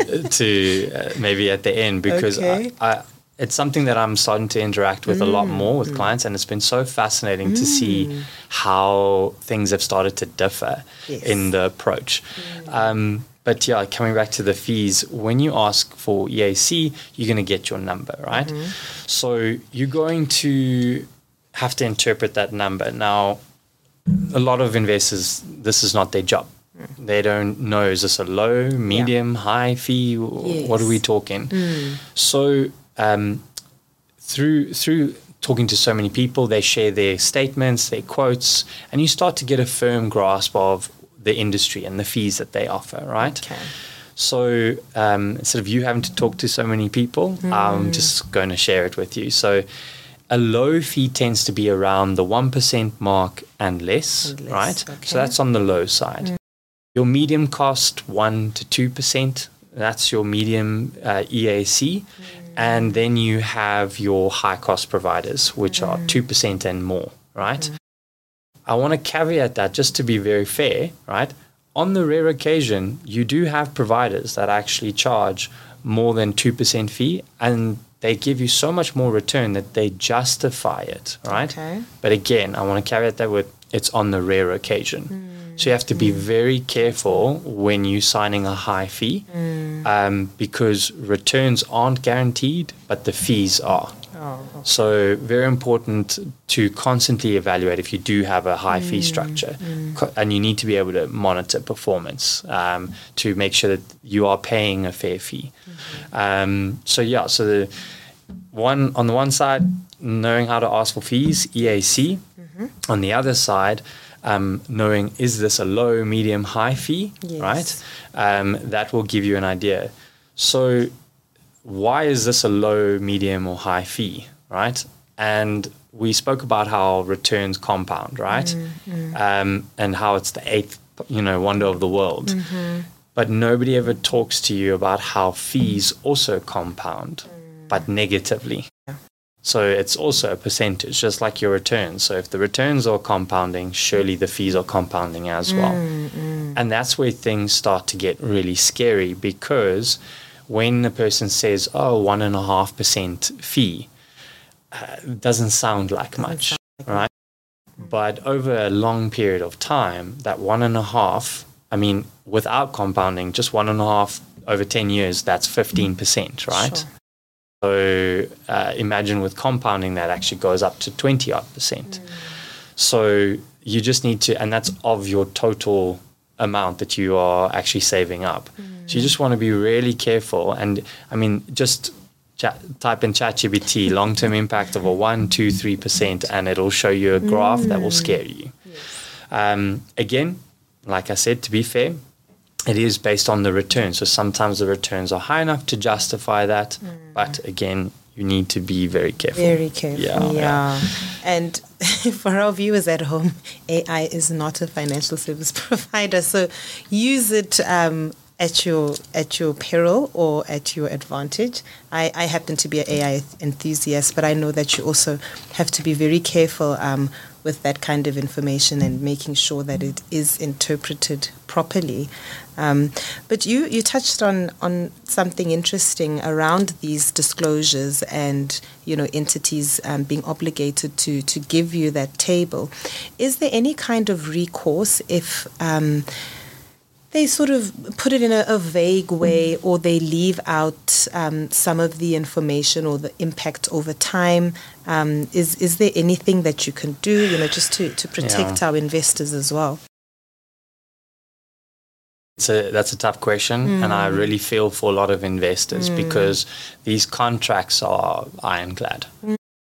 to uh, maybe at the end because okay. I. I It's something that I'm starting to interact with mm. a lot more with mm. clients, and it's been so fascinating mm. to see how things have started to differ yes. in the approach. Mm. Um, but yeah, coming back to the fees, when you ask for E A C, you're going to get your number, right? Mm-hmm. So you're going to have to interpret that number. Now, a lot of investors, this is not their job. Mm. They don't know, is this a low, medium, yeah. high fee? Yes. What are we talking? Mm. So Um, through through talking to so many people, they share their statements, their quotes, and you start to get a firm grasp of the industry and the fees that they offer, right? Okay. So um, instead of you having to talk to so many people, mm. I'm just going to share it with you. So a low fee tends to be around the one percent mark and less, and less. right? Okay. So that's on the low side. Mm. Your medium cost, one to two percent. That's your medium uh, E A C. Mm. And then you have your high-cost providers, which mm. are two percent and more, right? Mm. I want to caveat that just to be very fair, right? On the rare occasion, you do have providers that actually charge more than two percent fee, and they give you so much more return that they justify it, right? Okay. But again, I want to caveat that with it's on the rare occasion. Mm. So you have to be very careful when you're signing a high fee mm. um, because returns aren't guaranteed, but the fees are. Oh, okay. So very important to constantly evaluate if you do have a high mm. fee structure. Mm. Co- and you need to be able to monitor performance um, to make sure that you are paying a fair fee. Mm-hmm. Um, so yeah, so the one on the one side, knowing how to ask for fees, E A C. Mm-hmm. On the other side, Um, knowing is this a low, medium, high fee, yes. right? Um, that will give you an idea. So why is this a low, medium, or high fee, right? And we spoke about how returns compound, right? Mm-hmm. Um, and how it's the eighth, you know, wonder of the world. Mm-hmm. But nobody ever talks to you about how fees also compound, mm. but negatively. Yeah. So it's also a percentage, just like your returns. So if the returns are compounding, surely the fees are compounding as well. Mm, mm. And that's where things start to get really scary because when the person says, oh, one and a half percent fee, uh, doesn't sound like doesn't much, sound like right? Much. But over a long period of time, that one and a half, I mean, without compounding, just one and a half over ten years, that's fifteen percent, right? Sure. So uh, imagine with compounding that actually goes up to twenty odd percent. Mm. So you just need to, and that's of your total amount that you are actually saving up. Mm. So you just want to be really careful. And I mean, just chat, type in ChatGPT, long-term impact of a one, two, three percent, and it'll show you a graph mm. that will scare you. Yes. Um, again, like I said, to be fair, it is based on the return. So sometimes the returns are high enough to justify that. Mm. But again, you need to be very careful. Very careful, yeah. yeah. yeah. And for our viewers at home, A I is not a financial service provider. So use it um, at your at your peril or at your advantage. I, I happen to be an A I enthusiast, but I know that you also have to be very careful um, with that kind of information and making sure that it is interpreted properly. Um, but you, you touched on, on something interesting around these disclosures and, you know, entities um, being obligated to, to give you that table. Is there any kind of recourse if um, they sort of put it in a, a vague way, or they leave out um, some of the information or the impact over time? Um, is is there anything that you can do, you know, just to, to protect yeah. our investors as well? It's a, that's a tough question, mm. and I really feel for a lot of investors mm. because these contracts are ironclad. Mm.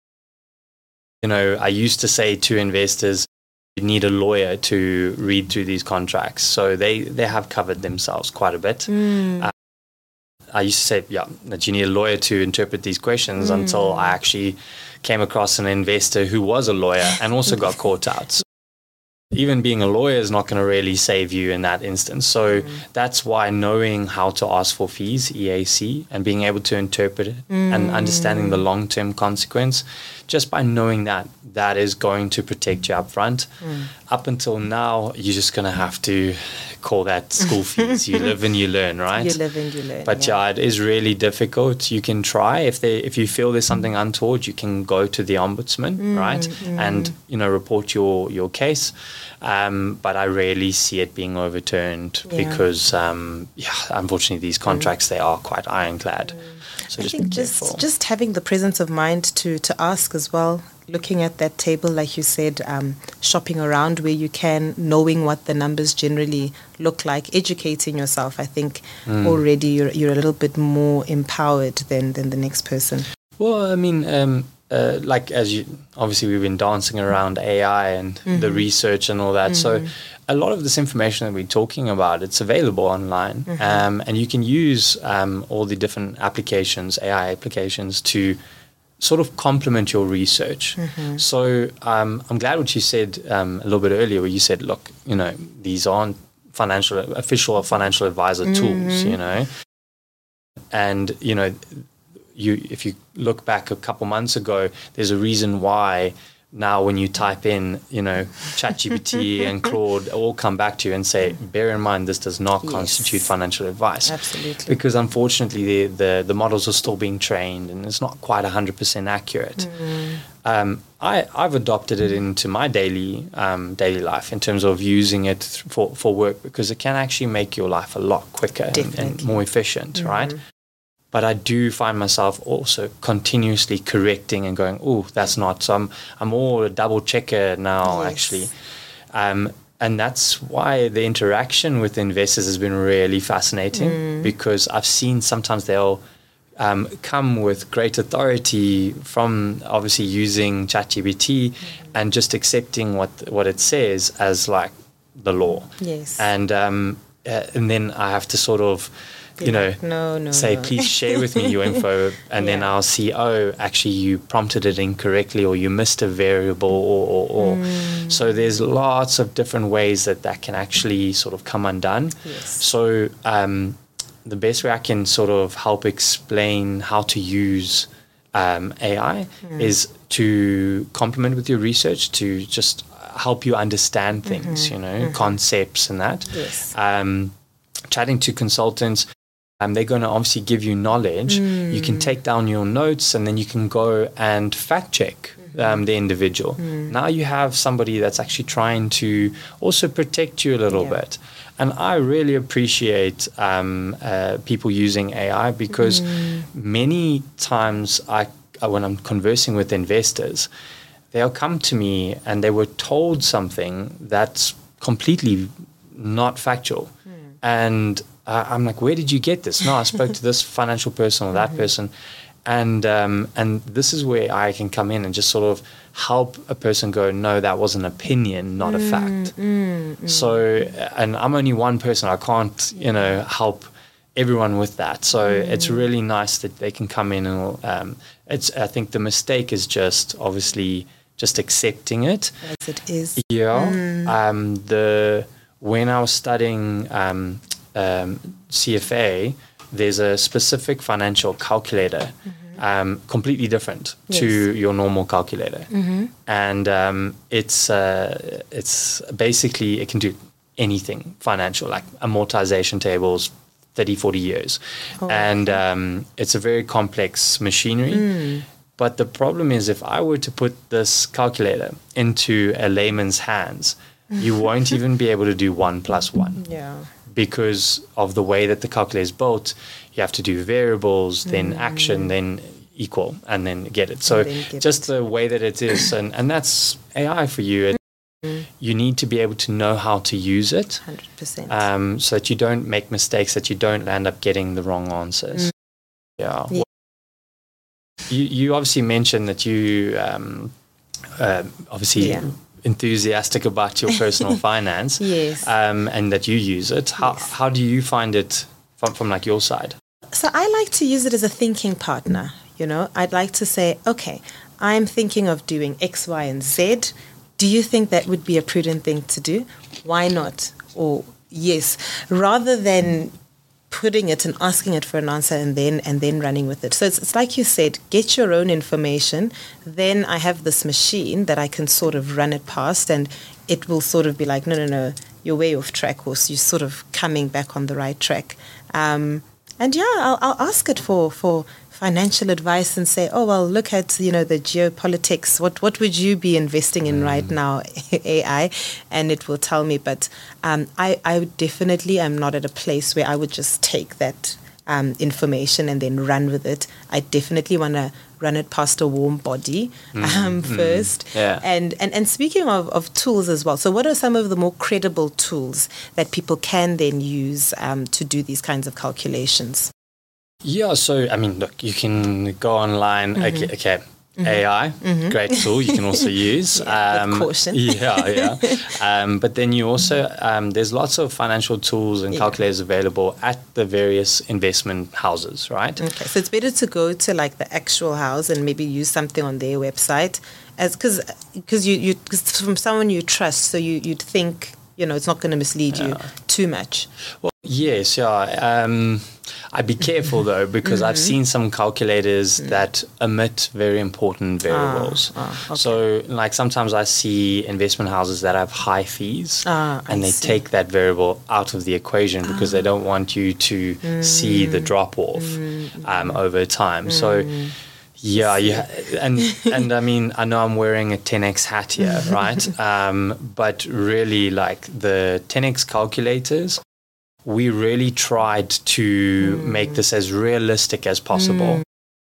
You know, I used to say to investors, you need a lawyer to read through these contracts. So they, they have covered themselves quite a bit. Mm. Uh, I used to say, yeah, that you need a lawyer to interpret these questions mm. until I actually came across an investor who was a lawyer and also got caught out. So even being a lawyer is not going to really save you in that instance. So mm. that's why knowing how to ask for fees, E A C, and being able to interpret it mm. and understanding the long-term consequence, just by knowing that, that is going to protect you up front. Mm. Up until now, you're just going to have to call that school fees. You live and you learn, right? You live and you learn. But yeah, yeah it is really difficult. You can try. If they, if you feel there's something untoward, you can go to the ombudsman, mm, right? Mm. And, you know, report your, your case. Um, but I rarely see it being overturned yeah. because, um, yeah, unfortunately, these contracts, mm. they are quite ironclad. Mm. So I just think just, just having the presence of mind to, to ask as well, looking at that table, like you said, um, shopping around where you can, knowing what the numbers generally look like, educating yourself. I think mm. already you're you're a little bit more empowered than, than the next person. Well, I mean, um, uh, like as you, obviously we've been dancing around A I and mm-hmm. the research and all that. Mm-hmm. So a lot of this information that we're talking about, it's available online. Mm-hmm. Um, and you can use um, all the different applications, A I applications, to sort of complement your research. Mm-hmm. So um, I'm glad what you said um, a little bit earlier, where you said, look, you know, these aren't financial, official or financial advisor mm-hmm. tools, you know. And, you know, you if you look back a couple months ago, there's a reason why now when you type in, you know, ChatGPT and Claude all come back to you and say, bear in mind, this does not yes. constitute financial advice. Absolutely. Because unfortunately, the, the, the models are still being trained and it's not quite one hundred percent accurate. Mm. Um, I, I've adopted it into my daily um, daily life in terms of using it for, for work, because it can actually make your life a lot quicker and, and more efficient, mm-hmm. right? But I do find myself also continuously correcting and going, oh, that's not. So I'm, I'm all a double checker now, yes. actually. Um, and that's why the interaction with investors has been really fascinating mm. because I've seen sometimes they'll um, come with great authority from obviously using ChatGPT mm. and just accepting what what it says as like the law. Yes. And, um, uh, and then I have to sort of, you know, no, no, say, no. please share with me your info. And yeah. then I'll see, oh, actually you prompted it incorrectly, or you missed a variable, or, or, or. Mm. So there's lots of different ways that that can actually sort of come undone. Yes. So um, the best way I can sort of help explain how to use um, A I mm. is to complement with your research, to just help you understand things, mm-hmm. you know, mm-hmm. concepts and that. Yes. Um, chatting to consultants, Um, they're going to obviously give you knowledge. Mm. You can take down your notes and then you can go and fact check mm-hmm. um, the individual. Mm. Now you have somebody that's actually trying to also protect you a little yeah. bit. And I really appreciate um, uh, people using A I because mm. many times I, when I'm conversing with investors, they'll come to me and they were told something that's completely not factual. Mm. And Uh, I'm like, where did you get this? No, I spoke to this financial person or that mm-hmm. person. And um, and this is where I can come in and just sort of help a person go, no, that was an opinion, not Mm, a fact. mm, mm. So, and I'm only one person. I can't, you know, help everyone with that. So it's really nice that they can come in and um, it's. I think the mistake is just obviously just accepting it. As it is. Yeah. Um, the when I was studying um, um, C F A, there's a specific financial calculator, um, completely different Yes. to your normal calculator, and um, it's uh, it's basically it can do anything financial, like amortization tables, thirty, forty years, Oh, and um, it's a very complex machinery. But the problem is, if I were to put this calculator into a layman's hands, you won't even be able to do one plus one Yeah. because of the way that the calculator is built. You have to do variables, then action, then equal, and then get it. So And then get just the way that it is, and, and that's A I for you. It, you need to be able to know how to use it, one hundred percent. um, so that you don't make mistakes, that you don't end up getting the wrong answers. Yeah. Yeah. You, you obviously mentioned that you um, uh, obviously Yeah. enthusiastic about your personal finance, Yes. um, and that you use it. How Yes. how do you find it from, from like your side? So I like to use it as a thinking partner. You know, I'd like to say, okay, I'm thinking of doing X, Y, and Z. Do you think that would be a prudent thing to do? Why not? Or yes, rather than putting it and asking it for an answer and then and then running with it. So it's, it's like you said, get your own information. Then I have this machine that I can sort of run it past, and it will sort of be like, no, no, no, you're way off track, or you're sort of coming back on the right track. Um, and yeah, I'll, I'll ask it for for financial advice and say, oh, well, look at, you know, the geopolitics. What what would you be investing in right now, A I? And it will tell me. But um, I, I definitely am not at a place where I would just take that um, information and then run with it. I definitely want to run it past a warm body um, first. Yeah. And, and, and speaking of, of tools as well, so what are some of the more credible tools that people can then use um, to do these kinds of calculations? Yeah, so I mean, look, you can go online. Okay, okay. A I, great tool you can also use. Yeah, with caution. Yeah, yeah. Um, but then you also, um, there's lots of financial tools and Yeah. calculators available at the various investment houses, right? Okay, so it's better to go to like the actual house and maybe use something on their website, as because because you you cause from someone you trust, so you you'd think, you know, it's not going to mislead you too much. Well, yes, yeah. Um, I'd be careful though, because I've seen some calculators that omit very important variables. ah, okay. So, like sometimes I see investment houses that have high fees, Ah, I and they see. take that variable out of the equation because they don't want you to see the drop off um, over time. So. Yeah, yeah, and and I mean, I know I'm wearing a ten X hat here, right? Um, but really, like the ten X calculators, we really tried to make this as realistic as possible.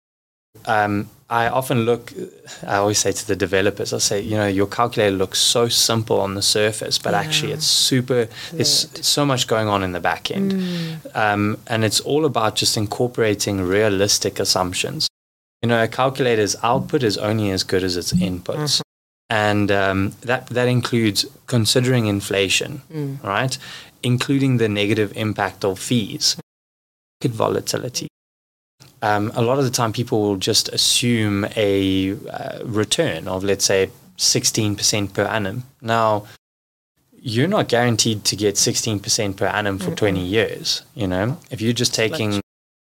Um, I often look, I always say to the developers, I say, you know, your calculator looks so simple on the surface, but Yeah. actually it's super, there's so much going on in the back end. Um, and it's all about just incorporating realistic assumptions. You know, a calculator's output is only as good as its inputs. And um, that, that includes considering inflation, right? Including the negative impact of fees, market volatility. Um, a lot of the time people will just assume a uh, return of, let's say, sixteen percent per annum. Now, you're not guaranteed to get sixteen percent per annum for twenty years, you know? If you're just taking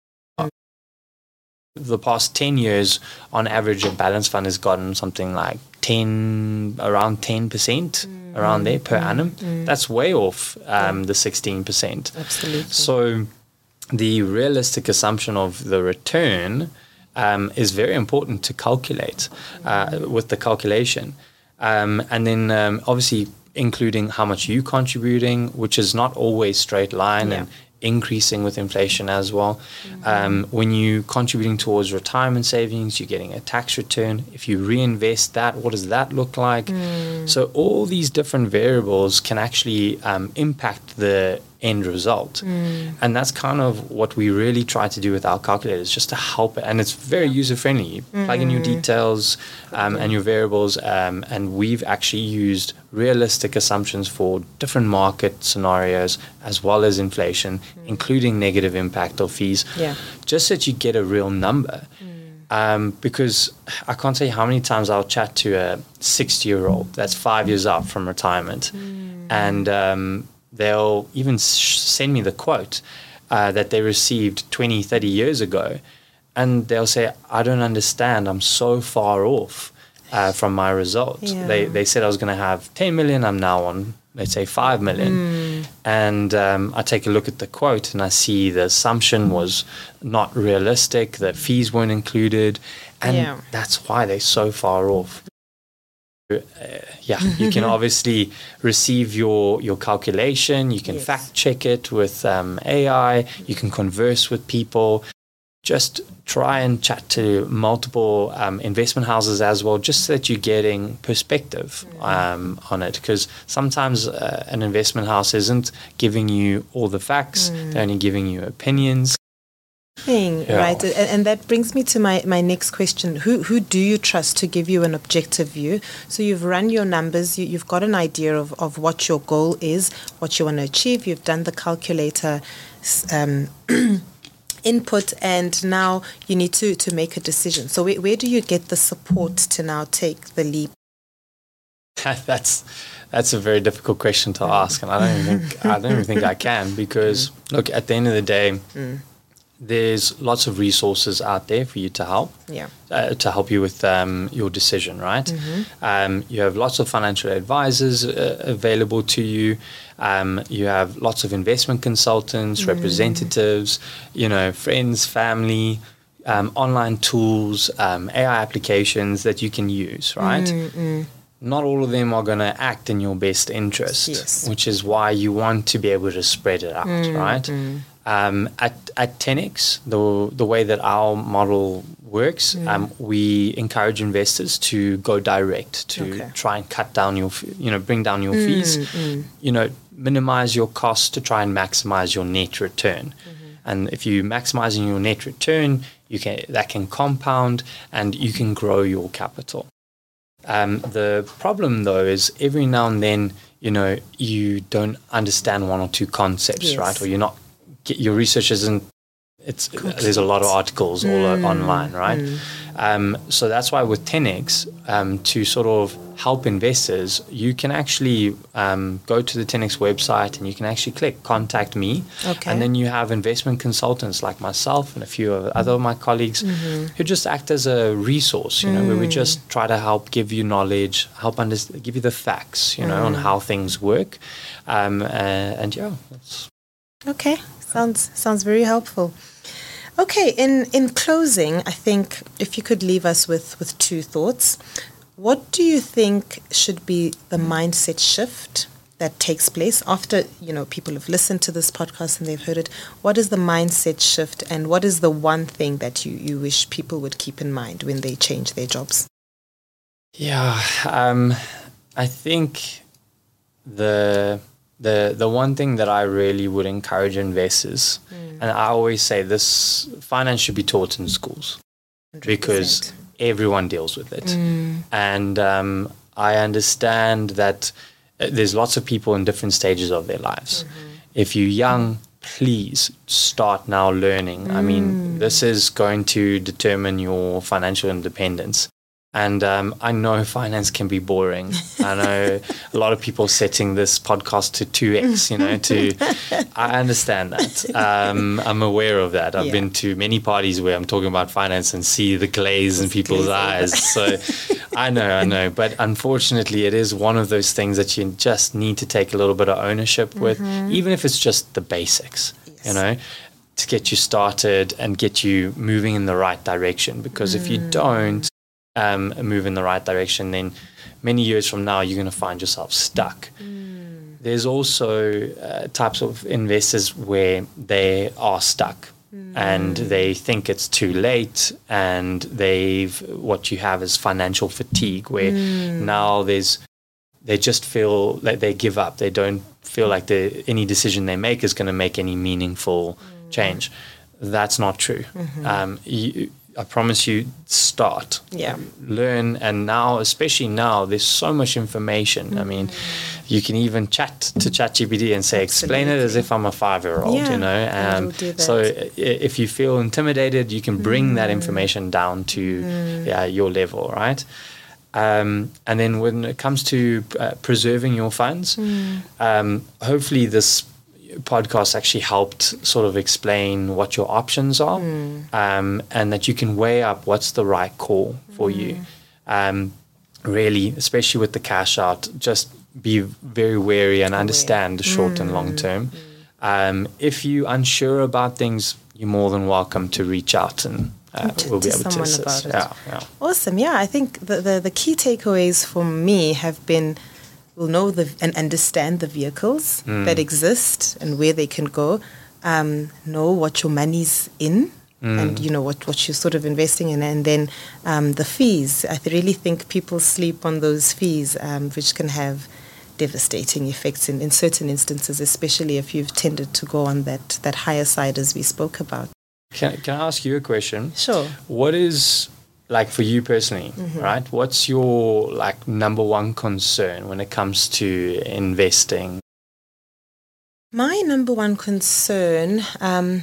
the past ten years, on average, a balance fund has gotten something like ten, around ten percent around there per annum. That's way off um, the sixteen percent. Absolutely. So the realistic assumption of the return um, is very important to calculate uh, with the calculation. Um, and then um, obviously including how much you're contributing, which is not always straight line, Yeah. and increasing with inflation as well. Um, when you're contributing towards retirement savings, you're getting a tax return. If you reinvest that, what does that look like? So all these different variables can actually um, impact the end result. Mm. And that's kind of what we really try to do with our calculators, just to help it. And it's very user friendly. You mm. plug in your details um, and your variables, um, and we've actually used realistic assumptions for different market scenarios as well as inflation, mm. including negative impact of fees, yeah. just so that you get a real number. Mm. Um, because I can't tell you how many times I'll chat to a sixty-year-old that's five years out from retirement, mm. and um, they'll even sh- send me the quote uh, that they received twenty, thirty years ago, and they'll say, I don't understand, I'm so far off uh, from my results. Yeah. They, they said I was going to have ten million, I'm now on, let's say, five million. Mm. And um, I take a look at the quote and I see the assumption was not realistic, the fees weren't included, and yeah. that's why they're so far off. Uh, yeah, you can obviously receive your, your calculation, you can yes. fact check it with um, A I, you can converse with people. Just try and chat to multiple um, investment houses as well, just so that you're getting perspective um, on it. Because sometimes uh, an investment house isn't giving you all the facts; mm. they're only giving you opinions. Thing, yeah. Right, and, and that brings me to my, my next question. Who who do you trust to give you an objective view? So you've run your numbers, you, you've got an idea of, of what your goal is, what you want to achieve. You've done the calculator Um, input, and now you need to to make a decision. So where, where do you get the support to now take the leap? That's that's a very difficult question to ask, and I don't even think I don't even think I can, because mm. look, at the end of the day, mm. there's lots of resources out there for you to help. Yeah. Uh, to help you with um, your decision, right? Mm-hmm. Um, you have lots of financial advisors uh, available to you. Um, you have lots of investment consultants, mm. representatives, you know, friends, family, um, online tools, um, A I applications that you can use, right? Mm-mm. Not all of them are going to act in your best interest, yes. which is why you want to be able to spread it out, mm-hmm. right? Um, at at ten X, the the way that our model works, mm. um, we encourage investors to go direct, to okay. try and cut down your, you know, bring down your mm, fees, mm. you know, minimize your costs to try and maximize your net return. Mm-hmm. And if you maximizing your net return, you can that can compound and you can grow your capital. Um, the problem though is every now and then, you know, you don't understand one or two concepts, yes. right? Or you're not. Your research isn't, it's, there's a lot of articles all mm. online, right? Mm. Um, so that's why with ten X, um, to sort of help investors, you can actually um, go to the ten X website and you can actually click contact me. Okay. And then you have investment consultants like myself and a few of other of my colleagues mm-hmm. who just act as a resource, you know, mm. where we just try to help give you knowledge, help under, give you the facts, you know, mm. on how things work. Um, uh, and yeah, that's... Okay. Sounds sounds very helpful. Okay, in, in closing, I think if you could leave us with, with two thoughts. What do you think should be the mindset shift that takes place after, you know, people have listened to this podcast and they've heard it? What is the mindset shift, and what is the one thing that you, you wish people would keep in mind when they change their jobs? Yeah, um, I think the... The the one thing that I really would encourage investors, mm. and I always say this, finance should be taught in schools one hundred percent. Because everyone deals with it. Mm. And um, I understand that there's lots of people in different stages of their lives. Mm-hmm. If you're young, please start now learning. Mm. I mean, this is going to determine your financial independence. And um, I know finance can be boring. I know a lot of people setting this podcast to two X, you know, to, I understand that. Um, I'm aware of that. I've yeah. been to many parties where I'm talking about finance and see the glaze in people's eyes. So I know, I know. But unfortunately, it is one of those things that you just need to take a little bit of ownership with, mm-hmm. even if it's just the basics, yes. you know, to get you started and get you moving in the right direction. Because mm. if you don't, Um, move in the right direction, then many years from now you're going to find yourself stuck. Mm. There's also uh, types of investors where they are stuck mm. and they think it's too late, and they've what you have is financial fatigue, where mm. now there's they just feel like they give up. They don't feel like they, any decision they make is going to make any meaningful mm. change. That's not true. Mm-hmm. Um, you, I promise you, start, yeah. learn, and now, especially now, there's so much information. Mm-hmm. I mean, you can even chat to ChatGPT and say, explain Absolutely. It as if I'm a five-year-old, yeah, you know. Um, so if you feel intimidated, you can bring mm. that information down to mm. yeah, your level, right? Um, and then when it comes to uh, preserving your funds, mm. um, hopefully this podcast actually helped sort of explain what your options are mm. um, and that you can weigh up what's the right call for mm. you. Um, really, especially with the cash out, just be very wary and understand the short mm. and long term. Mm. Um, if you're unsure about things, you're more than welcome to reach out and uh, to, we'll be to able to assist. About it. Yeah, yeah. Awesome. Yeah, I think the, the, the key takeaways for me have been we'll know the, and understand the vehicles mm. that exist and where they can go, um, know what your money's in. Mm. And you know what, what you're sort of investing in, and then um, the fees. I th- really think people sleep on those fees, um, which can have devastating effects in, in certain instances, especially if you've tended to go on that, that higher side as we spoke about. Can, can I ask you a question? Sure. What is, like for you personally, mm-hmm. right? What's your like number one concern when it comes to investing? My number one concern, um,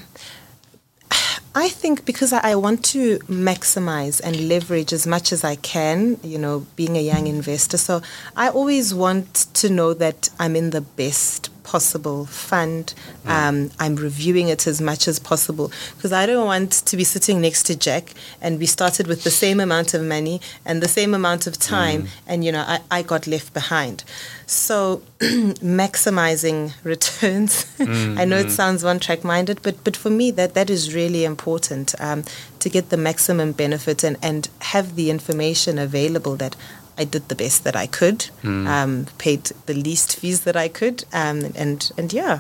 I think because I want to maximize and leverage as much as I can, you know, being a young investor. So I always want to know that I'm in the best possible fund. Mm. Um, I'm reviewing it as much as possible because I don't want to be sitting next to Jack and we started with the same amount of money and the same amount of time mm. and, you know, I, I got left behind. So maximizing returns, mm, I know mm. it sounds one-track minded, but but for me that, that is really important um, to get the maximum benefit and, and have the information available that I did the best that I could, mm. um, paid the least fees that I could, um, and and yeah.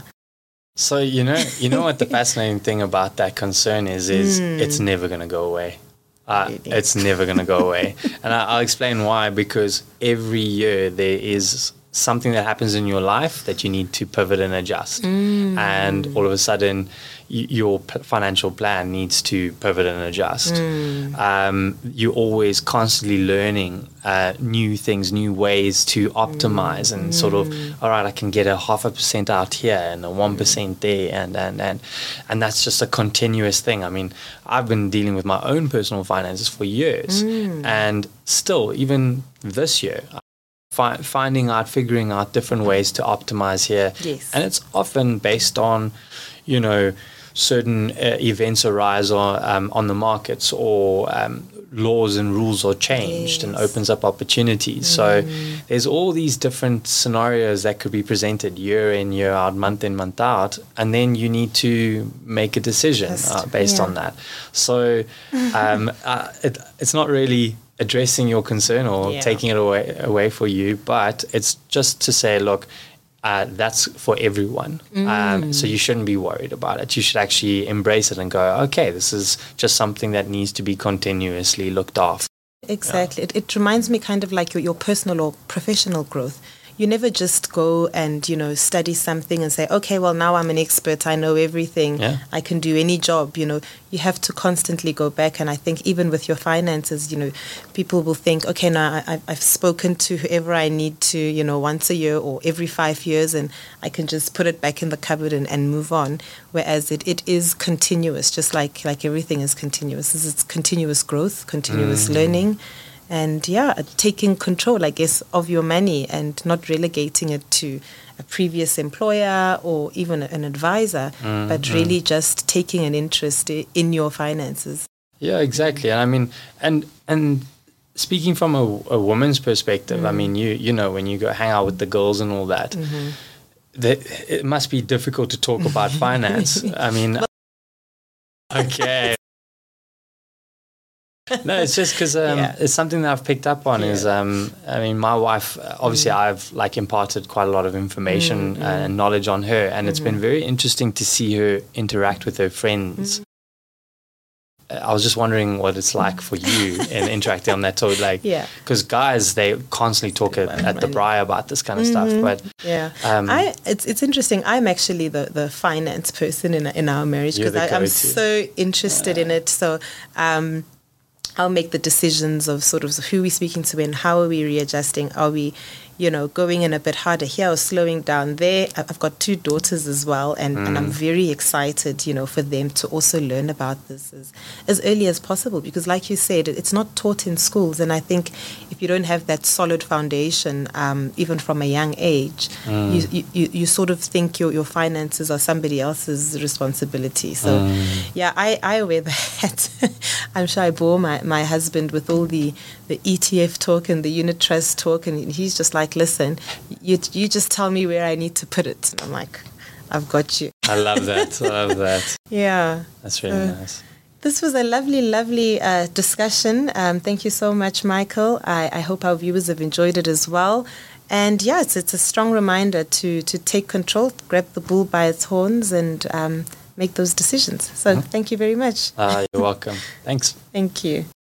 So you know, you know what the fascinating thing about that concern is, is mm. it's never going to go away. Uh, really? It's never going to go away, and I, I'll explain why. Because every year there is something that happens in your life that you need to pivot and adjust, mm. and all of a sudden y- your p- financial plan needs to pivot and adjust. Mm. Um, you're always constantly learning uh, new things, new ways to optimize, mm. and sort of, all right, I can get a half a percent out here and a one percent there, and and and and that's just a continuous thing. I mean, I've been dealing with my own personal finances for years, mm. and still, even this year, Fi- finding out, figuring out different ways to optimize here. Yes. And it's often based on, you know, certain uh, events arise on, um, on the markets, or um, laws and rules are changed, yes. and opens up opportunities. Mm. So there's all these different scenarios that could be presented year in, year out, month in, month out, and then you need to make a decision uh, based yeah. on that. So um, uh, it, it's not really addressing your concern or yeah. taking it away away for you, but it's just to say, look, uh, that's for everyone. Mm. Um, so you shouldn't be worried about it. You should actually embrace it and go, okay, this is just something that needs to be continuously looked after. Exactly. Yeah. It, it reminds me kind of like your, your personal or professional growth. You never just go and, you know, study something and say, okay, well, now I'm an expert. I know everything. Yeah. I can do any job. You know, you have to constantly go back. And I think even with your finances, you know, people will think, okay, now I, I've spoken to whoever I need to, you know, once a year or every five years, and I can just put it back in the cupboard and, and move on. Whereas it, it is continuous, just like, like everything is continuous. This is continuous growth, continuous mm. learning. And yeah, taking control, I guess, of your money and not relegating it to a previous employer or even an advisor, mm, but really mm. just taking an interest in your finances. Yeah, exactly. And I mean, and and speaking from a, a woman's perspective, mm. I mean, you you know, when you go hang out with the girls and all that, mm-hmm. that it must be difficult to talk about finance. I mean, okay. No, it's just because um, yeah. it's something that I've picked up on. Yeah. Is um, I mean, my wife. Obviously, mm. I've like imparted quite a lot of information mm, and mm. knowledge on her, and mm-hmm. it's been very interesting to see her interact with her friends. Mm. I was just wondering what it's like for you in interacting on that topic, like, yeah, because guys, they constantly talk at, at the braai about this kind of mm-hmm. stuff, but yeah, um, I it's it's interesting. I'm actually the, the finance person in in our marriage because I'm so interested yeah. in it. So um, I'll make the decisions of sort of who we're speaking to and how are we readjusting. Are we, you know, going in a bit harder here or slowing down there? I've got two daughters as well, and, mm. and I'm very excited, you know, for them to also learn about this as, as early as possible because, like you said, it's not taught in schools. And I think if you don't have that solid foundation, um, even from a young age, mm. you, you, you sort of think your, your finances are somebody else's responsibility. So, mm. yeah, I, I wear the hat. I'm sure I bore my, my husband with all the, the E T F talk and the unit trust talk, and he's just like, listen, you you just tell me where I need to put it. And I'm like, I've got you. I love that. I love that. Yeah. That's really uh, nice. This was a lovely, lovely uh, discussion. Um, thank you so much, Michael. I, I hope our viewers have enjoyed it as well. And yeah, it's, it's a strong reminder to, to take control, grab the bull by its horns and um, make those decisions. So mm-hmm. thank you very much. Uh, you're welcome. Thanks. Thank you.